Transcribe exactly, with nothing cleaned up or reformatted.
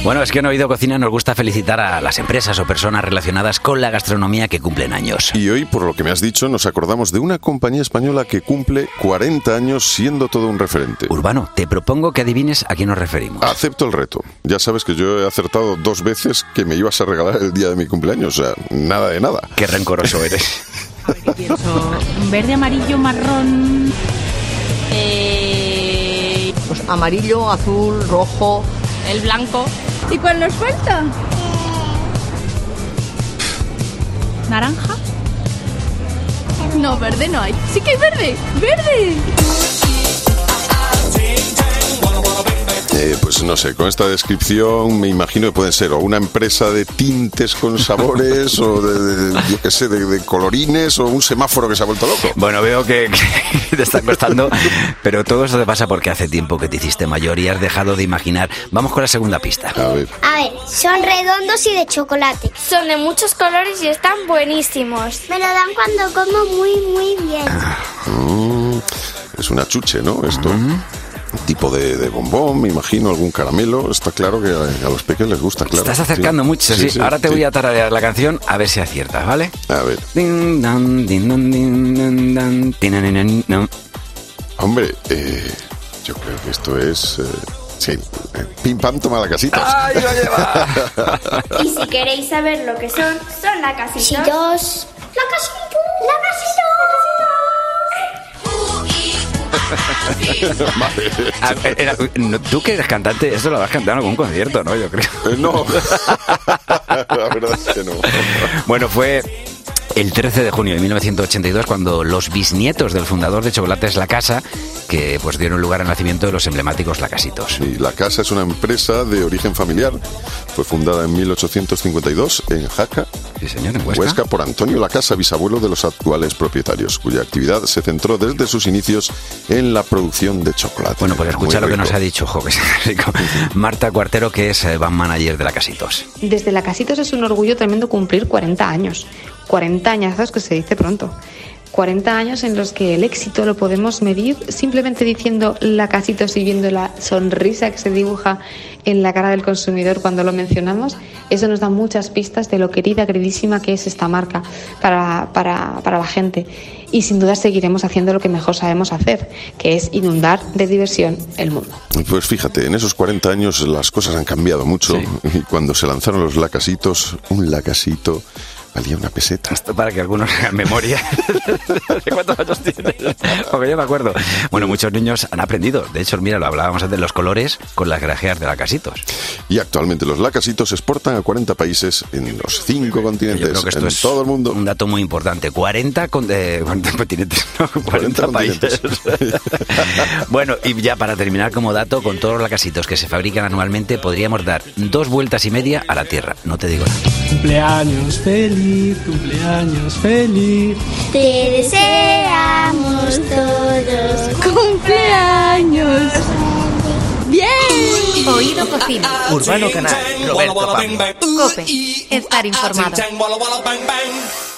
Bueno, es que en Oído Cocina nos gusta felicitar a las empresas o personas relacionadas con la gastronomía que cumplen años. Y hoy, por lo que me has dicho, nos acordamos de una compañía española que cumple cuarenta años siendo todo un referente. Urbano, te propongo que adivines a quién nos referimos. Acepto el reto. Ya sabes que yo he acertado dos veces que me ibas a regalar el día de mi cumpleaños. O sea, nada de nada. Qué rencoroso eres. A ver, ¿qué pienso? Verde, amarillo, marrón... Eh... Pues amarillo, azul, rojo... El blanco. ¿Y cuál nos falta? ¿Naranja? No, verde no hay. ¡Sí que hay verde! ¡Verde! Eh, pues no sé, con esta descripción me imagino que pueden ser o una empresa de tintes con sabores o de, de yo qué sé, de, de colorines o un semáforo que se ha vuelto loco. Bueno, veo que, que te está costando, pero todo eso te pasa porque hace tiempo que te hiciste mayor y has dejado de imaginar. Vamos con la segunda pista. A ver. A ver, son redondos y de chocolate. Son de muchos colores y están buenísimos. Me lo dan cuando como muy, muy bien. Mm, es una chuche, ¿no? Esto... Uh-huh. Un tipo de, de bombón, me imagino, algún caramelo. Está claro que a, a los pequeños les gusta, claro. Estás acercando sí. mucho, sí. sí, sí Ahora te sí. voy a tararear la canción a ver si aciertas, ¿vale? A ver. Din, dan, din, dan, din, dan, dan, din, dan, din, dan. Hombre, eh, yo creo que esto es... Eh, sí, eh, pim pam, toma la casita. ¡Ay, lo lleva! Y si queréis saber lo que son, son la casita. Casitos. La casita. La casita. Vale. A ver, era, no, tú que eres cantante, esto lo vas a cantar en algún concierto, ¿no? Yo creo. Eh, no, la verdad es que no. Bueno, fue el trece de junio de mil novecientos ochenta y dos cuando los bisnietos del fundador de Chocolates La Casa, que pues dieron lugar al nacimiento de los emblemáticos Lacasitos. Sí, La Casa es una empresa de origen familiar. Fue fundada en mil ochocientos cincuenta y dos en Jaca, Sí, señor, en Huesca. Huesca, por Antonio La Casa, bisabuelo de los actuales propietarios, cuya actividad se centró desde sus inicios en la producción de chocolate. Bueno, pues escucha Muy lo que rico. nos ha dicho, jo, que es rico. Marta Cuartero, que es eh, van manager de Lacasitos. Desde Lacasitos es un orgullo tremendo cumplir cuarenta años. cuarenta añazos que se dice pronto. cuarenta años en los que el éxito lo podemos medir simplemente diciendo Lacasitos y viendo la sonrisa que se dibuja en la cara del consumidor cuando lo mencionamos. Eso nos da muchas pistas de lo querida, queridísima que es esta marca para, para, para la gente. Y sin duda seguiremos haciendo lo que mejor sabemos hacer, que es inundar de diversión el mundo. Pues fíjate, en esos cuarenta años las cosas han cambiado mucho. Sí. Y cuando se lanzaron los Lacasitos, un Lacasito valía una peseta. Esto para que algunos hagan memoria. ¿De cuántos años tienes? Porque yo me acuerdo. Bueno, muchos niños han aprendido. De hecho, mira, lo hablábamos antes de los colores con las grajeas de Lacasitos. Y actualmente los Lacasitos se exportan a cuarenta países en los cinco continentes, Yo creo que esto en es todo el mundo. un dato muy importante. cuarenta, con, eh, cuarenta continentes, no, cuarenta, cuarenta países. Bueno, y ya para terminar como dato, con todos los Lacasitos que se fabrican anualmente, podríamos dar dos vueltas y media a la Tierra. No te digo nada. Cumpleaños feliz, cumpleaños feliz. Te deseamos todos ¡Cumpleaños! ¡Bien! Oído Cocina. Urbano Canal, Roberto Pablo. COPE. Estar informado.